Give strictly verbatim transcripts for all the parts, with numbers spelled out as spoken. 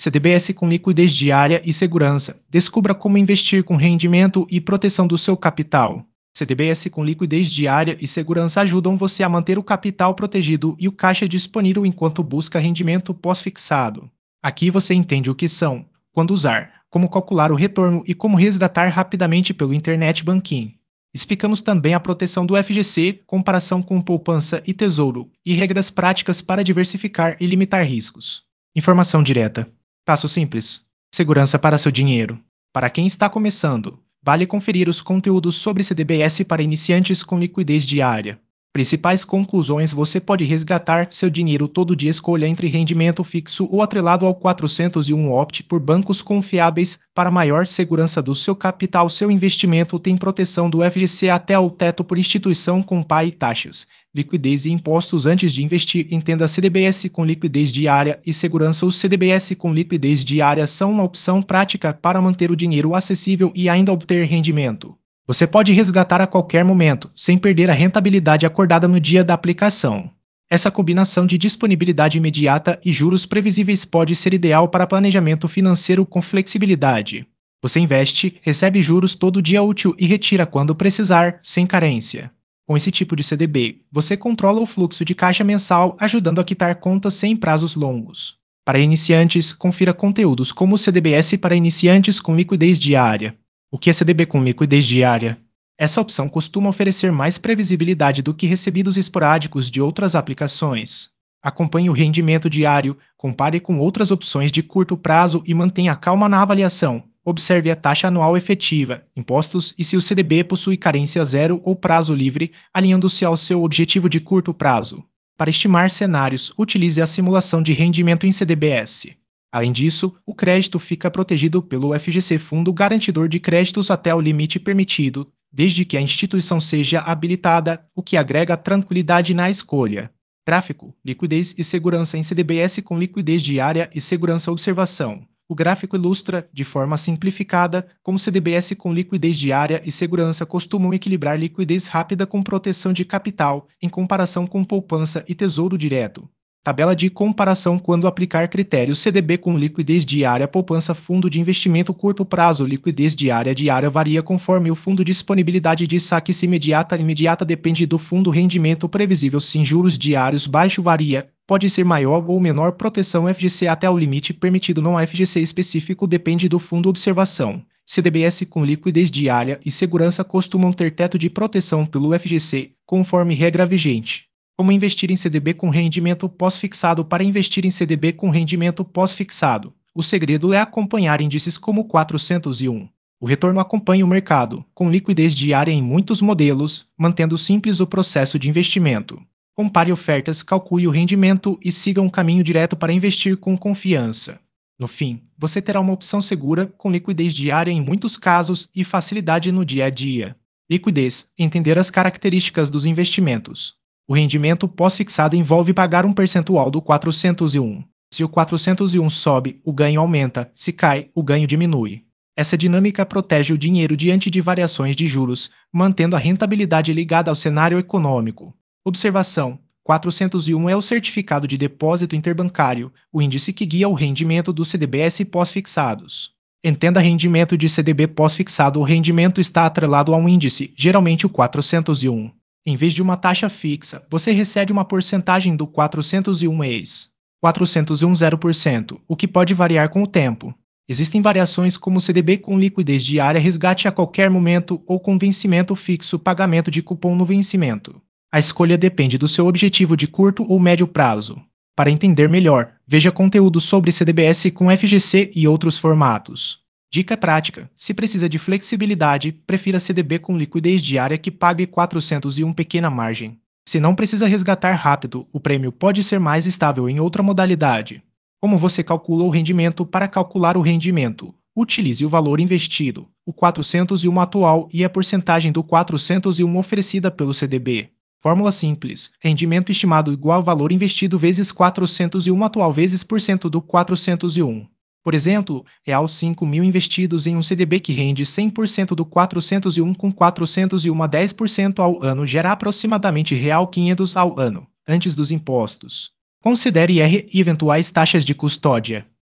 C D B S com liquidez diária e segurança. Descubra como investir com rendimento e proteção do seu capital. C D B S com liquidez diária e segurança ajudam você a manter o capital protegido e o caixa disponível enquanto busca rendimento pós-fixado. Aqui você entende o que são, quando usar, como calcular o retorno e como resgatar rapidamente pelo Internet Banking. Explicamos também a proteção do F G C, comparação com poupança e tesouro, e regras práticas para diversificar e limitar riscos. Informação direta. Passo simples. Segurança para seu dinheiro. Para quem está começando, vale conferir os conteúdos sobre C D B S para iniciantes com liquidez diária. Principais conclusões: você pode resgatar seu dinheiro todo dia. Escolha entre rendimento fixo ou atrelado ao quatrocentos e um. Opte por bancos confiáveis para maior segurança do seu capital. Seu investimento tem proteção do F G C até ao teto por instituição com P A e taxas, liquidez e impostos. Antes de investir, entenda C D B S com liquidez diária e segurança. Os C D B S com liquidez diária são uma opção prática para manter o dinheiro acessível e ainda obter rendimento. Você pode resgatar a qualquer momento, sem perder a rentabilidade acordada no dia da aplicação. Essa combinação de disponibilidade imediata e juros previsíveis pode ser ideal para planejamento financeiro com flexibilidade. Você investe, recebe juros todo dia útil e retira quando precisar, sem carência. Com esse tipo de C D B, você controla o fluxo de caixa mensal, ajudando a quitar contas sem prazos longos. Para iniciantes, confira conteúdos como o C D B S para iniciantes com liquidez diária. O que é C D B com liquidez diária? Essa opção costuma oferecer mais previsibilidade do que recebidos esporádicos de outras aplicações. Acompanhe o rendimento diário, compare com outras opções de curto prazo e mantenha calma na avaliação. Observe a taxa anual efetiva, impostos e se o C D B possui carência zero ou prazo livre, alinhando-se ao seu objetivo de curto prazo. Para estimar cenários, utilize a simulação de rendimento em C D B S. Além disso, o crédito fica protegido pelo F G C, Fundo Garantidor de Créditos, até o limite permitido, desde que a instituição seja habilitada, o que agrega tranquilidade na escolha. Gráfico: liquidez e segurança em C D B S com liquidez diária e segurança. Observação: o gráfico ilustra, de forma simplificada, como C D B S com liquidez diária e segurança costumam equilibrar liquidez rápida com proteção de capital, em comparação com poupança e tesouro direto. Tabela de comparação quando aplicar critérios: C D B com liquidez diária, poupança, fundo de investimento curto prazo. Liquidez diária diária varia conforme o fundo. Disponibilidade de saque: se imediata imediata depende do fundo. Rendimento previsível: sem juros diários baixo varia, pode ser maior ou menor. Proteção F G C até o limite permitido, não há F G C específico, depende do fundo. Observação: C D B S com liquidez diária e segurança costumam ter teto de proteção pelo F G C, conforme regra vigente. Como investir em C D B com rendimento pós-fixado? Para investir em C D B com rendimento pós-fixado, o segredo é acompanhar índices como o quatrocentos e um. O retorno acompanha o mercado, com liquidez diária em muitos modelos, mantendo simples o processo de investimento. Compare ofertas, calcule o rendimento e siga um caminho direto para investir com confiança. No fim, você terá uma opção segura, com liquidez diária em muitos casos e facilidade no dia a dia. Liquidez: entender as características dos investimentos. O rendimento pós-fixado envolve pagar um percentual do quatrocentos e um. Se o quatrocentos e um sobe, o ganho aumenta; se cai, o ganho diminui. Essa dinâmica protege o dinheiro diante de variações de juros, mantendo a rentabilidade ligada ao cenário econômico. Observação: quatrocentos e um é o certificado de depósito interbancário, o índice que guia o rendimento dos C D B S pós-fixados. Entenda rendimento de C D B pós-fixado: o rendimento está atrelado a um índice, geralmente o quatrocentos e um. Em vez de uma taxa fixa, você recebe uma porcentagem do quatrocentos e um ex. quatrocentos e um zero por cento, o que pode variar com o tempo. Existem variações como C D B com liquidez diária, resgate a qualquer momento, ou com vencimento fixo, pagamento de cupom no vencimento. A escolha depende do seu objetivo de curto ou médio prazo. Para entender melhor, veja conteúdo sobre C D B S com F G C e outros formatos. Dica prática: se precisa de flexibilidade, prefira C D B com liquidez diária que pague quatrocentos e um pequena margem. Se não precisa resgatar rápido, o prêmio pode ser mais estável em outra modalidade. Como você calcula o rendimento? Para calcular o rendimento, utilize o valor investido, o quatrocentos e um atual e a porcentagem do quatrocentos e um oferecida pelo C D B. Fórmula simples: rendimento estimado igual valor investido vezes quatrocentos e um atual vezes por cento do quatrocentos e um. Por exemplo, real cinco mil investidos em um C D B que rende cem por cento do quatrocentos e um com quatrocentos e um a dez por cento ao ano gera aproximadamente real quinhentos ao ano, antes dos impostos. Considere I R e eventuais taxas de custódia.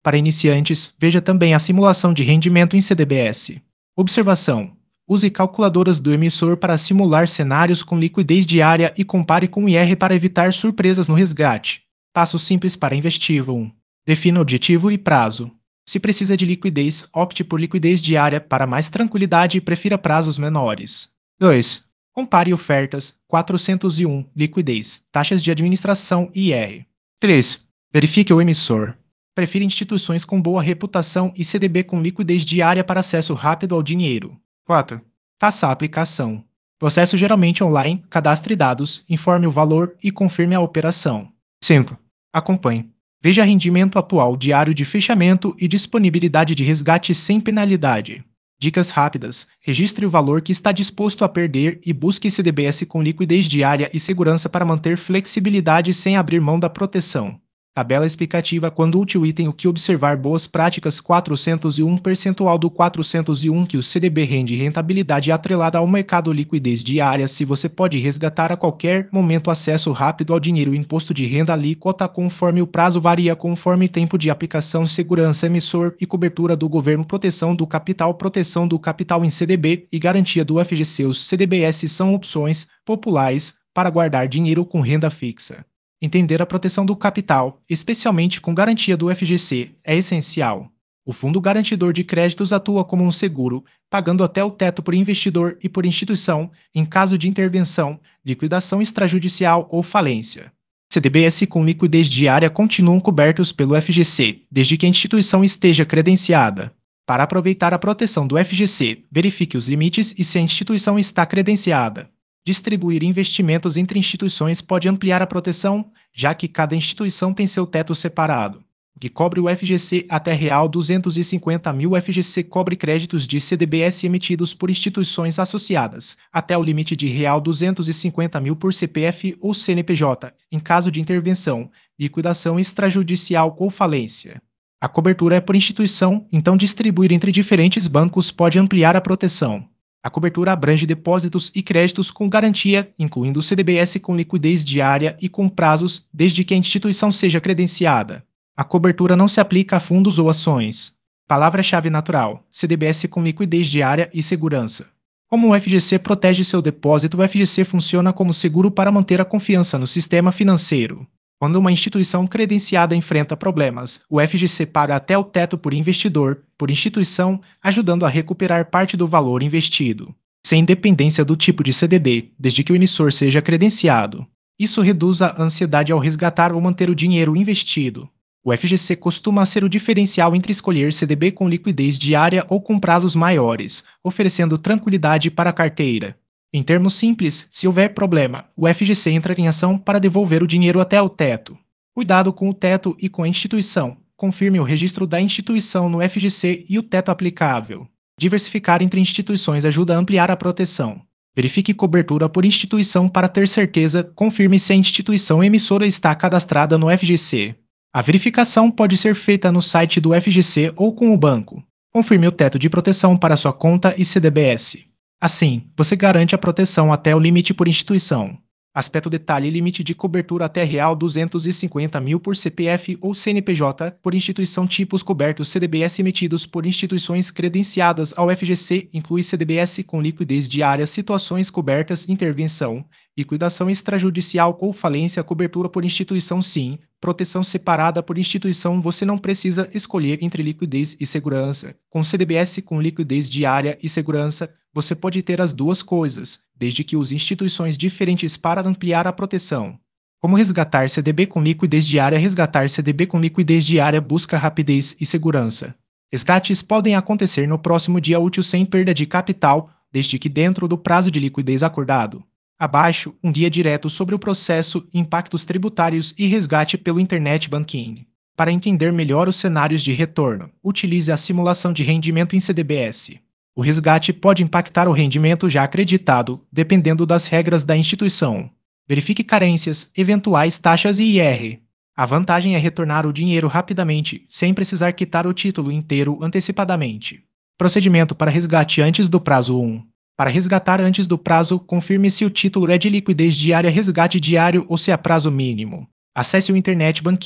Para iniciantes, veja também a simulação de rendimento em C D B S. Observação: use calculadoras do emissor para simular cenários com liquidez diária e compare com o I R para evitar surpresas no resgate. Passo simples para investível um. Defina objetivo e prazo. Se precisa de liquidez, opte por liquidez diária para mais tranquilidade e prefira prazos menores. dois. Compare ofertas. quatrocentos e um. Liquidez, taxas de administração e I R. três. Verifique o emissor. Prefira instituições com boa reputação e C D B com liquidez diária para acesso rápido ao dinheiro. quatro. Faça a aplicação. Processo geralmente online, cadastre dados, informe o valor e confirme a operação. cinco. Acompanhe. Veja rendimento atual diário de fechamento e disponibilidade de resgate sem penalidade. Dicas rápidas: registre o valor que está disposto a perder e busque C D B S com liquidez diária e segurança para manter flexibilidade sem abrir mão da proteção. Tabela explicativa: quando útil item o que observar boas práticas quatrocentos e um percentual do quatrocentos e um que o C D B rende rentabilidade atrelada ao mercado liquidez diária se você pode resgatar a qualquer momento acesso rápido ao dinheiro imposto de renda alíquota conforme o prazo varia conforme tempo de aplicação segurança emissor e cobertura do governo proteção do capital proteção do capital em C D B e garantia do F G C. Os C D B S são opções populares para guardar dinheiro com renda fixa. Entender a proteção do capital, especialmente com garantia do F G C, é essencial. O Fundo Garantidor de Créditos atua como um seguro, pagando até o teto por investidor e por instituição, em caso de intervenção, liquidação extrajudicial ou falência. C D B S com liquidez diária continuam cobertos pelo F G C, desde que a instituição esteja credenciada. Para aproveitar a proteção do F G C, verifique os limites e se a instituição está credenciada. Distribuir investimentos entre instituições pode ampliar a proteção, já que cada instituição tem seu teto separado. O que cobre o F G C até real duzentos e cinquenta mil. O F G C cobre créditos de C D B S emitidos por instituições associadas, até o limite de real duzentos e cinquenta mil por C P F ou C N P J, em caso de intervenção, liquidação extrajudicial ou falência. A cobertura é por instituição, então distribuir entre diferentes bancos pode ampliar a proteção. A cobertura abrange depósitos e créditos com garantia, incluindo o C D B S com liquidez diária e com prazos, desde que a instituição seja credenciada. A cobertura não se aplica a fundos ou ações. Palavra-chave natural: C D B S com liquidez diária e segurança. Como o F G C protege seu depósito, o F G C funciona como seguro para manter a confiança no sistema financeiro. Quando uma instituição credenciada enfrenta problemas, o F G C paga até o teto por investidor, por instituição, ajudando a recuperar parte do valor investido, sem dependência do tipo de C D B, desde que o emissor seja credenciado. Isso reduz a ansiedade ao resgatar ou manter o dinheiro investido. O F G C costuma ser o diferencial entre escolher C D B com liquidez diária ou com prazos maiores, oferecendo tranquilidade para a carteira. Em termos simples, se houver problema, o F G C entra em ação para devolver o dinheiro até o teto. Cuidado com o teto e com a instituição. Confirme o registro da instituição no F G C e o teto aplicável. Diversificar entre instituições ajuda a ampliar a proteção. Verifique cobertura por instituição para ter certeza. Confirme se a instituição emissora está cadastrada no F G C. A verificação pode ser feita no site do F G C ou com o banco. Confirme o teto de proteção para sua conta e C D B S. Assim, você garante a proteção até o limite por instituição. Aspecto detalhe: limite de cobertura até real duzentos e cinquenta mil por C P F ou C N P J por instituição. Tipos cobertos: C D B S emitidos por instituições credenciadas ao F G C, inclui C D B S com liquidez diária. Situações cobertas: intervenção, liquidação extrajudicial ou falência. Cobertura por instituição sim, proteção separada por instituição. Você não precisa escolher entre liquidez e segurança. Com C D B S com liquidez diária e segurança, você pode ter as duas coisas, desde que use instituições diferentes para ampliar a proteção. Como resgatar C D B com liquidez diária? Resgatar C D B com liquidez diária busca rapidez e segurança. Resgates podem acontecer no próximo dia útil sem perda de capital, desde que dentro do prazo de liquidez acordado. Abaixo, um guia direto sobre o processo, impactos tributários e resgate pelo Internet Banking. Para entender melhor os cenários de retorno, utilize a simulação de rendimento em C D B S. O resgate pode impactar o rendimento já acreditado, dependendo das regras da instituição. Verifique carências, eventuais taxas e I R. A vantagem é retornar o dinheiro rapidamente, sem precisar quitar o título inteiro antecipadamente. Procedimento para resgate antes do prazo um. Para resgatar antes do prazo, confirme se o título é de liquidez diária, resgate diário ou se é prazo mínimo. Acesse o Internet Banking,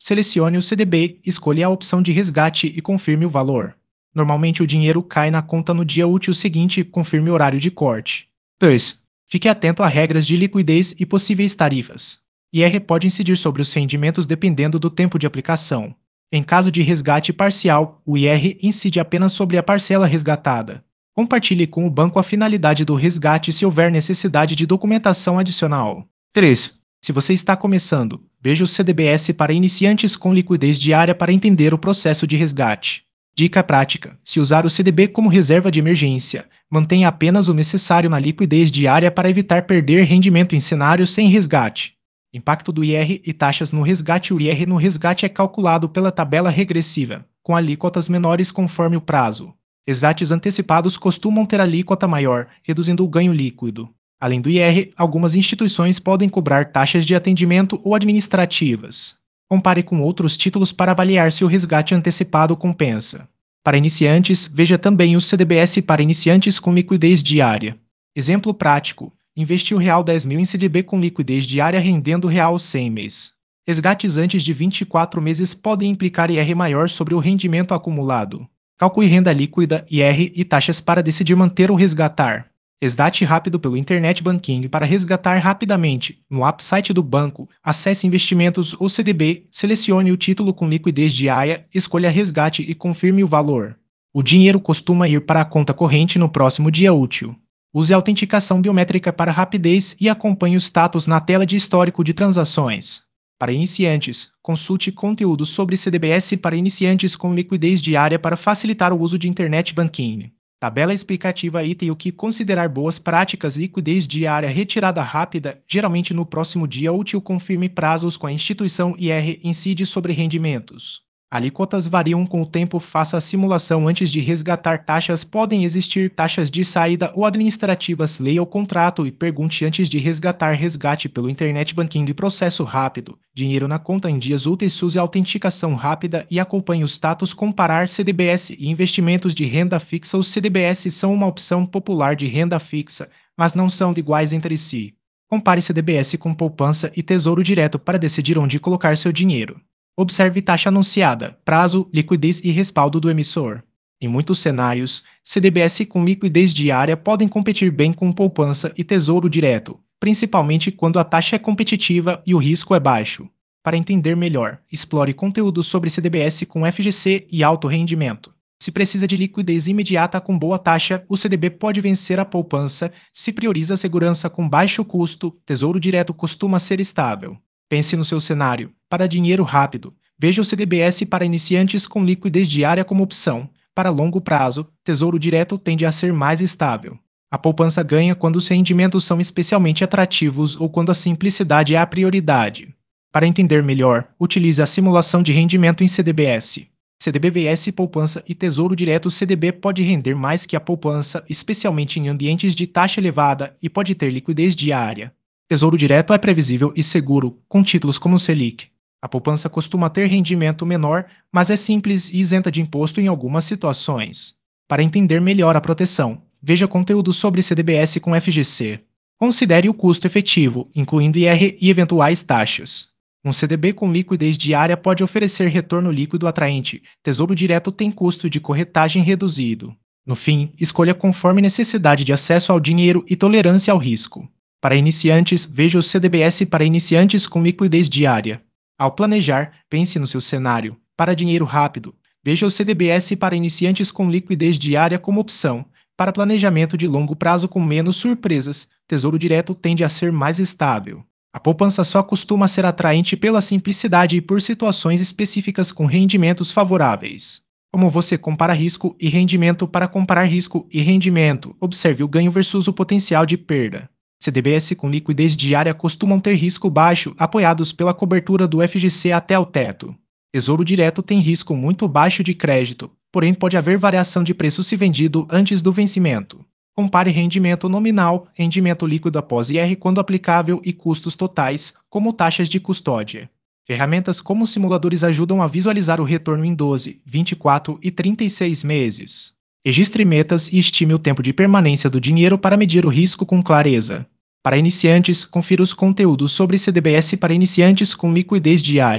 selecione o C D B, escolha a opção de resgate e confirme o valor. Normalmente o dinheiro cai na conta no dia útil seguinte, confirme o horário de corte. dois. Fique atento a regras de liquidez e possíveis tarifas. I R pode incidir sobre os rendimentos dependendo do tempo de aplicação. Em caso de resgate parcial, o I R incide apenas sobre a parcela resgatada. Compartilhe com o banco a finalidade do resgate se houver necessidade de documentação adicional. três. Se você está começando, veja o C D B S para iniciantes com liquidez diária para entender o processo de resgate. Dica prática: se usar o C D B como reserva de emergência, mantenha apenas o necessário na liquidez diária para evitar perder rendimento em cenários sem resgate. Impacto do I R e taxas no resgate. O I R no resgate é calculado pela tabela regressiva, com alíquotas menores conforme o prazo. Resgates antecipados costumam ter alíquota maior, reduzindo o ganho líquido. Além do I R, algumas instituições podem cobrar taxas de atendimento ou administrativas. Compare com outros títulos para avaliar se o resgate antecipado compensa. Para iniciantes, veja também o C D B S para iniciantes com liquidez diária. Exemplo prático: investiu real dez mil em C D B com liquidez diária rendendo real cem mês. Resgates antes de vinte e quatro meses podem implicar I R maior sobre o rendimento acumulado. Calcule renda líquida, I R e taxas para decidir manter ou resgatar. Resgate rápido pelo Internet Banking. Para resgatar rapidamente, no app site do banco, acesse Investimentos ou C D B, selecione o título com liquidez diária, escolha Resgate e confirme o valor. O dinheiro costuma ir para a conta corrente no próximo dia útil. Use a autenticação biométrica para rapidez e acompanhe o status na tela de histórico de transações. Para iniciantes, consulte conteúdo sobre C D B S para iniciantes com liquidez diária para facilitar o uso de Internet Banking. Tabela explicativa item o que considerar boas práticas. Liquidez diária retirada rápida, geralmente no próximo dia útil. Confirme prazos com a instituição. I R incide sobre rendimentos. Alíquotas variam com o tempo. Faça a simulação antes de resgatar. Taxas podem existir taxas de saída ou administrativas. Leia o contrato e pergunte antes de resgatar. Resgate pelo Internet Banking. Processo rápido. Dinheiro na conta em dias úteis. Use a autenticação rápida e acompanhe o status. Comparar C D B S e investimentos de renda fixa. Os C D B S são uma opção popular de renda fixa, mas não são iguais entre si. Compare C D B S com poupança e tesouro direto para decidir onde colocar seu dinheiro. Observe taxa anunciada, prazo, liquidez e respaldo do emissor. Em muitos cenários, C D B S com liquidez diária podem competir bem com poupança e tesouro direto, principalmente quando a taxa é competitiva e o risco é baixo. Para entender melhor, explore conteúdo sobre C D B S com F G C e alto rendimento. Se precisa de liquidez imediata com boa taxa, o C D B pode vencer a poupança. Se prioriza a segurança com baixo custo, tesouro direto costuma ser estável. Pense no seu cenário. Para dinheiro rápido, veja o C D B S para iniciantes com liquidez diária como opção. Para longo prazo, tesouro direto tende a ser mais estável. A poupança ganha quando os rendimentos são especialmente atrativos ou quando a simplicidade é a prioridade. Para entender melhor, utilize a simulação de rendimento em C D B S. C D B vs poupança e tesouro direto. O C D B pode render mais que a poupança, especialmente em ambientes de taxa elevada, e pode ter liquidez diária. Tesouro direto é previsível e seguro, com títulos como o Selic. A poupança costuma ter rendimento menor, mas é simples e isenta de imposto em algumas situações. Para entender melhor a proteção, veja conteúdo sobre C D B S com F G C. Considere o custo efetivo, incluindo I R e eventuais taxas. Um C D B com liquidez diária pode oferecer retorno líquido atraente. Tesouro direto tem custo de corretagem reduzido. No fim, escolha conforme necessidade de acesso ao dinheiro e tolerância ao risco. Para iniciantes, veja o C D B S para iniciantes com liquidez diária. Ao planejar, pense no seu cenário. Para dinheiro rápido, veja o C D B S para iniciantes com liquidez diária como opção. Para planejamento de longo prazo com menos surpresas, tesouro direto tende a ser mais estável. A poupança só costuma ser atraente pela simplicidade e por situações específicas com rendimentos favoráveis. Como você compara risco e rendimento? Para comparar risco e rendimento, observe o ganho versus o potencial de perda. C D B S com liquidez diária costumam ter risco baixo, apoiados pela cobertura do F G C até o teto. Tesouro direto tem risco muito baixo de crédito, porém pode haver variação de preço se vendido antes do vencimento. Compare rendimento nominal, rendimento líquido após I R quando aplicável e custos totais, como taxas de custódia. Ferramentas como simuladores ajudam a visualizar o retorno em doze, vinte e quatro e trinta e seis meses. Registre metas e estime o tempo de permanência do dinheiro para medir o risco com clareza. Para iniciantes, confira os conteúdos sobre C D B S para iniciantes com liquidez diária.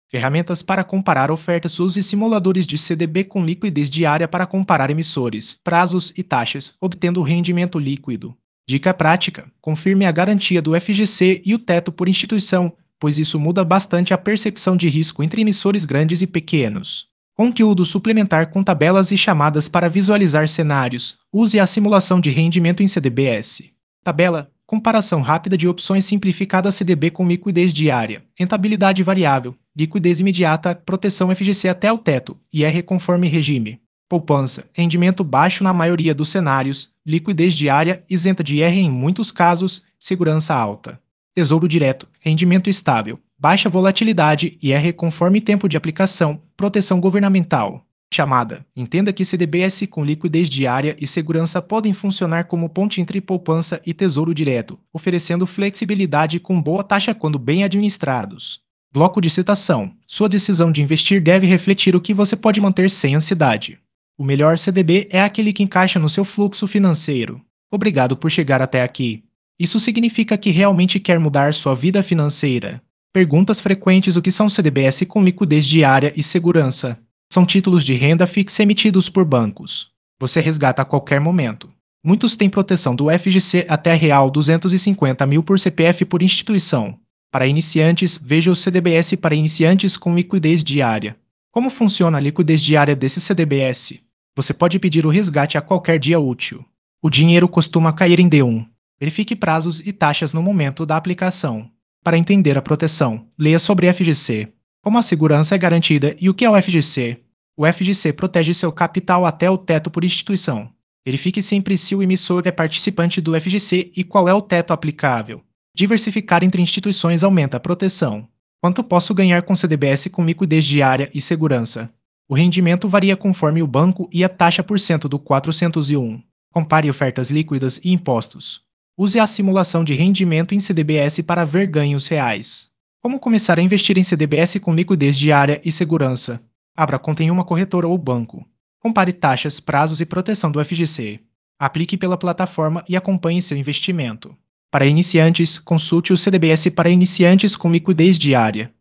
Ferramentas para comparar ofertas. Use simuladores de C D B com liquidez diária para comparar emissores, prazos e taxas, obtendo rendimento líquido. Dica prática: confirme a garantia do F G C e o teto por instituição, pois isso muda bastante a percepção de risco entre emissores grandes e pequenos. Conteúdo suplementar com tabelas e chamadas para visualizar cenários. Use a simulação de rendimento em C D B S. Tabela: comparação rápida de opções simplificada C D B com liquidez diária, rentabilidade variável, liquidez imediata, proteção F G C até o teto, I R conforme regime. Poupança: rendimento baixo na maioria dos cenários, liquidez diária isenta de I R em muitos casos, segurança alta. Tesouro direto: rendimento estável, baixa volatilidade, I R conforme tempo de aplicação, proteção governamental. Chamada: entenda que C D B S com liquidez diária e segurança podem funcionar como ponte entre poupança e tesouro direto, oferecendo flexibilidade com boa taxa quando bem administrados. Bloco de citação: sua decisão de investir deve refletir o que você pode manter sem ansiedade. O melhor C D B é aquele que encaixa no seu fluxo financeiro. Obrigado por chegar até aqui. Isso significa que realmente quer mudar sua vida financeira. Perguntas frequentes: o que são C D B S com liquidez diária e segurança? São títulos de renda fixa emitidos por bancos. Você resgata a qualquer momento. Muitos têm proteção do F G C até real duzentos e cinquenta mil por C P F por instituição. Para iniciantes, veja o C D B S para iniciantes com liquidez diária. Como funciona a liquidez diária desse C D B S? Você pode pedir o resgate a qualquer dia útil. O dinheiro costuma cair em D um. Verifique prazos e taxas no momento da aplicação. Para entender a proteção, leia sobre F G C. Como a segurança é garantida e o que é o F G C? O F G C protege seu capital até o teto por instituição. Verifique sempre se o emissor é participante do F G C e qual é o teto aplicável. Diversificar entre instituições aumenta a proteção. Quanto posso ganhar com C D B S com liquidez diária e segurança? O rendimento varia conforme o banco e a taxa por cento do quatrocentos e um. Compare ofertas líquidas e impostos. Use a simulação de rendimento em C D B S para ver ganhos reais. Como começar a investir em C D B S com liquidez diária e segurança? Abra conta em uma corretora ou banco. Compare taxas, prazos e proteção do F G C. Aplique pela plataforma e acompanhe seu investimento. Para iniciantes, consulte o C D B S para iniciantes com liquidez diária.